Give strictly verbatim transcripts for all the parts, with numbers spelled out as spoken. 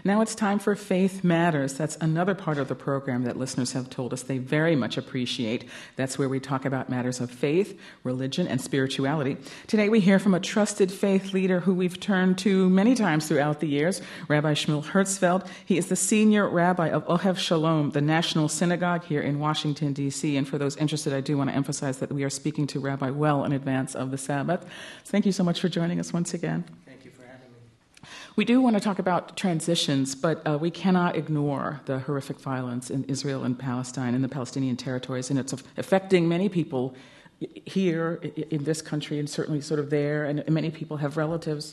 Now it's time for Faith Matters. That's another part of the program that listeners have told us they very much appreciate. That's where we talk about matters of faith, religion, and spirituality. Today we hear from a trusted faith leader who we've turned to many times throughout the years, Rabbi Shmuel Hertzfeld. He is the senior rabbi of Ohev Shalom, the National Synagogue here in Washington, D C. And for those interested, I do want to emphasize that we are speaking to Rabbi well in advance of the Sabbath. Thank you so much for joining us once again. We do want to talk about transitions, but uh, we cannot ignore the horrific violence in Israel and Palestine and the Palestinian territories, and it's affecting many people here in this country and certainly sort of there, and many people have relatives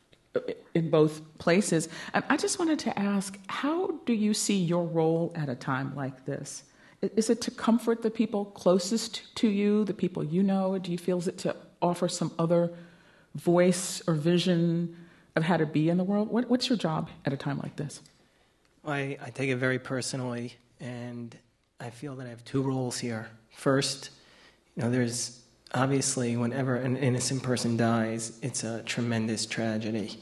in both places. And I just wanted to ask, how do you see your role at a time like this? Is it to comfort the people closest to you, the people you know? Do you feel is it to offer some other voice or vision of how to be in the world? What, what's your job at a time like this? I, I take it very personally, and I feel that I have two roles here. First, you know, there's obviously whenever an innocent person dies, it's a tremendous tragedy.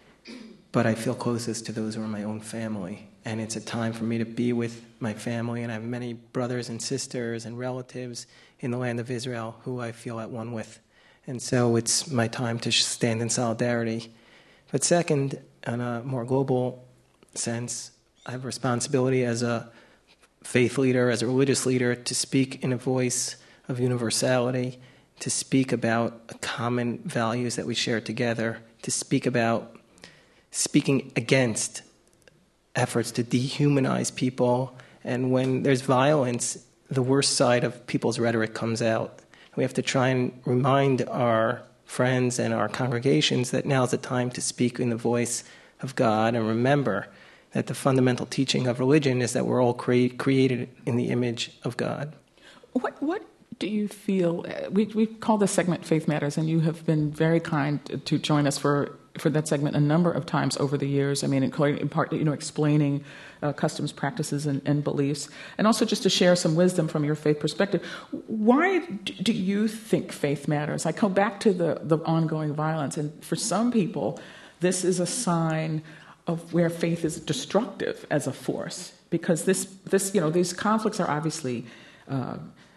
But I feel closest to those who are my own family, and it's a time for me to be with my family, and I have many brothers and sisters and relatives in the land of Israel who I feel at one with. And so it's my time to stand in solidarity. But second, on a more global sense, I have a responsibility as a faith leader, as a religious leader, to speak in a voice of universality, to speak about common values that we share together, to speak about speaking against efforts to dehumanize people. And when there's violence, the worst side of people's rhetoric comes out. We have to try and remind our friends and our congregations that now is the time to speak in the voice of God, and remember that the fundamental teaching of religion is that we're all cre- created in the image of God. What what do you feel, we we call this segment Faith Matters, and you have been very kind to join us for, for that segment a number of times over the years. I mean, in, in part, you know, explaining uh, customs, practices, and, and beliefs, and also just to share some wisdom from your faith perspective. Why do you think faith matters? I come back to the, the ongoing violence, and for some people, this is a sign of where faith is destructive as a force, because this, this you know, these conflicts are obviously uh,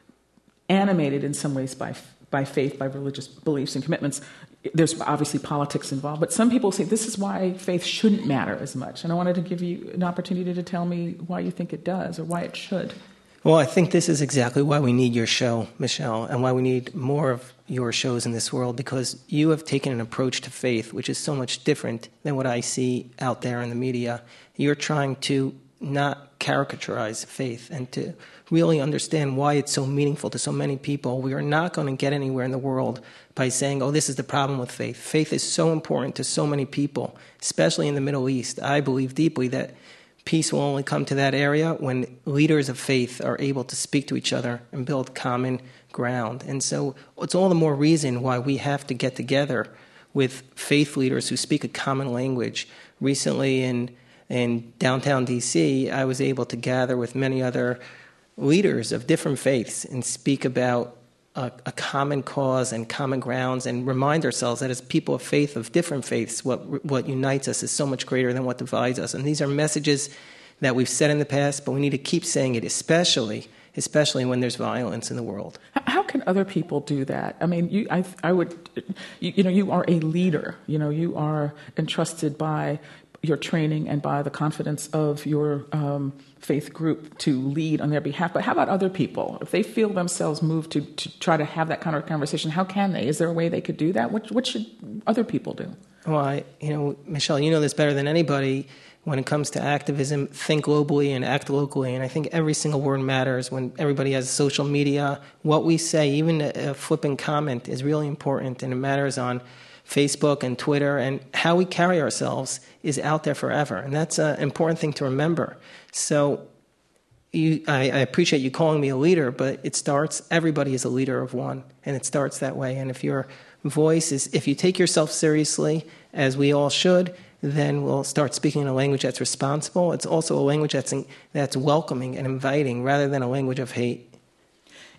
animated in some ways by by faith, by religious beliefs and commitments. There's obviously politics involved, but some people say this is why faith shouldn't matter as much. And I wanted to give you an opportunity to tell me why you think it does or why it should. Well, I think this is exactly why we need your show, Michelle, and why we need more of your shows in this world, because you have taken an approach to faith which is so much different than what I see out there in the media. You're trying to not caricaturize faith and to really understand why it's so meaningful to so many people. We are not going to get anywhere in the world by saying, oh, this is the problem with faith. Faith is so important to so many people, especially in the Middle East. I believe deeply that peace will only come to that area when leaders of faith are able to speak to each other and build common ground. And so it's all the more reason why we have to get together with faith leaders who speak a common language. Recently in in downtown D C, I was able to gather with many other leaders of different faiths and speak about a, a common cause and common grounds, and remind ourselves that as people of faith, of different faiths, what what unites us is so much greater than what divides us. And these are messages that we've said in the past, but we need to keep saying it, especially especially when there's violence in the world. How can other people do that? I mean, you, I, I would, you, you know, you are a leader. You know, you are entrusted by your training and by the confidence of your um, faith group to lead on their behalf. But how about other people? If they feel themselves moved to, to try to have that kind of conversation, how can they? Is there a way they could do that? What, what should other people do? Well, I, you know, Michelle, you know this better than anybody. When it comes to activism, think globally and act locally. And I think every single word matters when everybody has social media. What we say, even a, a flippant comment, is really important, and it matters on Facebook and Twitter, and how we carry ourselves is out there forever. And that's an important thing to remember. So you, I, I appreciate you calling me a leader, but it starts, everybody is a leader of one, and it starts that way. And if your voice is, if you take yourself seriously, as we all should, then we'll start speaking in a language that's responsible. It's also a language that's, that's welcoming and inviting, rather than a language of hate.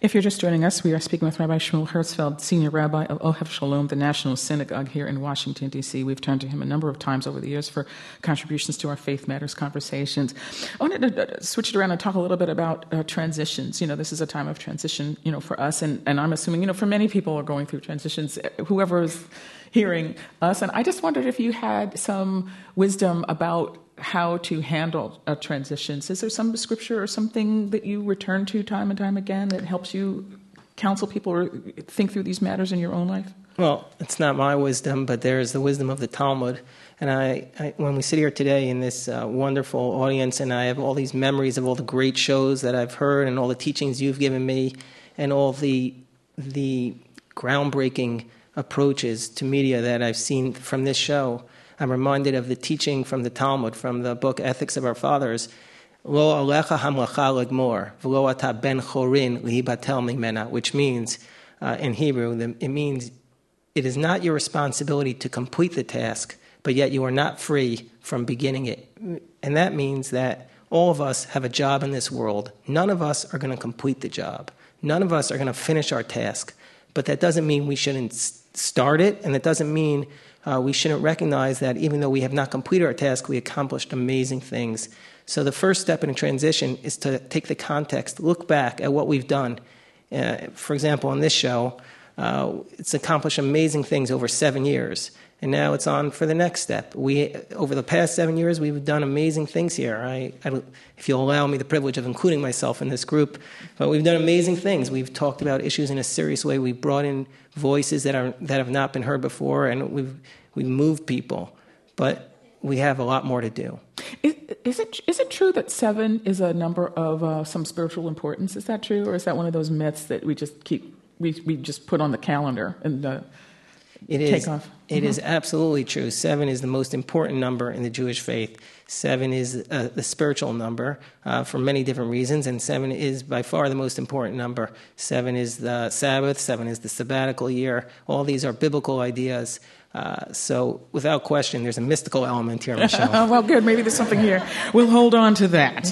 If you're just joining us, we are speaking with Rabbi Shmuel Herzfeld, Senior Rabbi of Ohev Shalom, the National Synagogue here in Washington, D C We've turned to him a number of times over the years for contributions to our Faith Matters conversations. I wanted to switch it around and talk a little bit about uh, transitions. You know, this is a time of transition, you know, for us, and, and I'm assuming, you know, for many people are going through transitions, whoever is hearing us. And I just wondered if you had some wisdom about how to handle uh, transitions. Is there some scripture or something that you return to time and time again that helps you counsel people or think through these matters in your own life? Well, it's not my wisdom, but there is the wisdom of the Talmud. And I, I when we sit here today in this uh, wonderful audience, and I have all these memories of all the great shows that I've heard and all the teachings you've given me and all the the groundbreaking approaches to media that I've seen from this show, I'm reminded of the teaching from the Talmud, from the book Ethics of Our Fathers. Lo alecha hamlacha legmor, v'lo ata ben chorin lihibatel mimena, which means, uh, in Hebrew, it means it is not your responsibility to complete the task, but yet you are not free from beginning it. And that means that all of us have a job in this world. None of us are going to complete the job. None of us are going to finish our task. But that doesn't mean we shouldn't start it, and it doesn't mean Uh, we shouldn't recognize that even though we have not completed our task, we accomplished amazing things. So the first step in a transition is to take the context, look back at what we've done. Uh, for example, on this show, uh, it's accomplished amazing things over seven years. And now it's on for the next step. We, over the past seven years, we've done amazing things here. I, I, if you'll allow me the privilege of including myself in this group, but we've done amazing things. We've talked about issues in a serious way. We've brought in voices that are that have not been heard before, and we've we've moved people. But we have a lot more to do. Is, is it is it true that seven is a number of uh, some spiritual importance? Is that true, or is that one of those myths that we just keep we we just put on the calendar and uh, it take is, off? It mm-hmm. is absolutely true. Seven is the most important number in the Jewish faith. Seven is uh, the spiritual number uh, for many different reasons, and seven is by far the most important number. Seven is the Sabbath. Seven is the sabbatical year. All these are biblical ideas. Uh, so, without question, there's a mystical element here, Michelle. Well, good. Maybe there's something here. We'll hold on to that.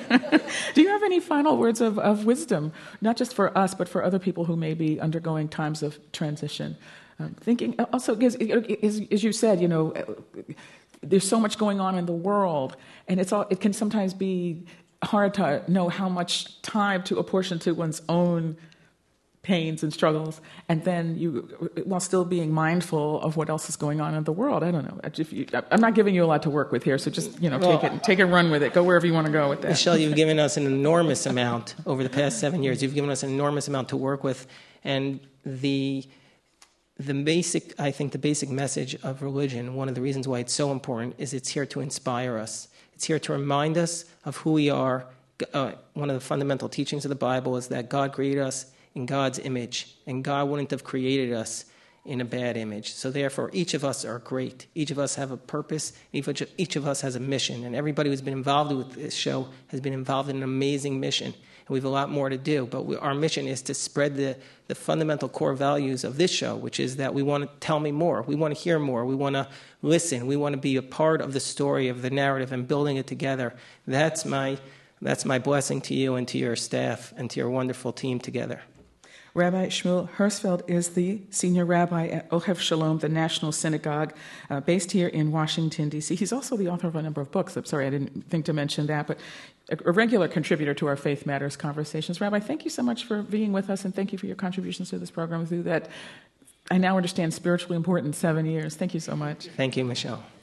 Do you have any final words of, of wisdom, not just for us, but for other people who may be undergoing times of transition? Um, thinking also, as, as you said, you know, there's so much going on in the world, and it's all, it can sometimes be hard to know how much time to apportion to one's own pains and struggles, and then you, while still being mindful of what else is going on in the world. I don't know. If you, I'm not giving you a lot to work with here, so just you know, well, take it, take a run with it. Go wherever you want to go with that. Michelle, you've given us an enormous amount over the past seven years. You've given us an enormous amount to work with, and the the basic, I think, the basic message of religion. One of the reasons why it's so important is it's here to inspire us. It's here to remind us of who we are. Uh, one of the fundamental teachings of the Bible is that God created us in God's image, and God wouldn't have created us in a bad image. So therefore, each of us are great. Each of us have a purpose. Each of, each of us has a mission, and everybody who's been involved with this show has been involved in an amazing mission, and we have a lot more to do. But we, our mission is to spread the, the fundamental core values of this show, which is that we want to tell me more. We want to hear more. We want to listen. We want to be a part of the story, of the narrative, and building it together. That's my, that's my blessing to you and to your staff and to your wonderful team together. Rabbi Shmuel Herzfeld is the senior rabbi at Ohev Shalom, the National Synagogue, uh, based here in Washington, D C He's also the author of a number of books. I'm sorry, I didn't think to mention that, but a, a regular contributor to our Faith Matters conversations. Rabbi, thank you so much for being with us, and thank you for your contributions to this program through that I now understand spiritually important seven years. Thank you so much. Thank you, Michelle.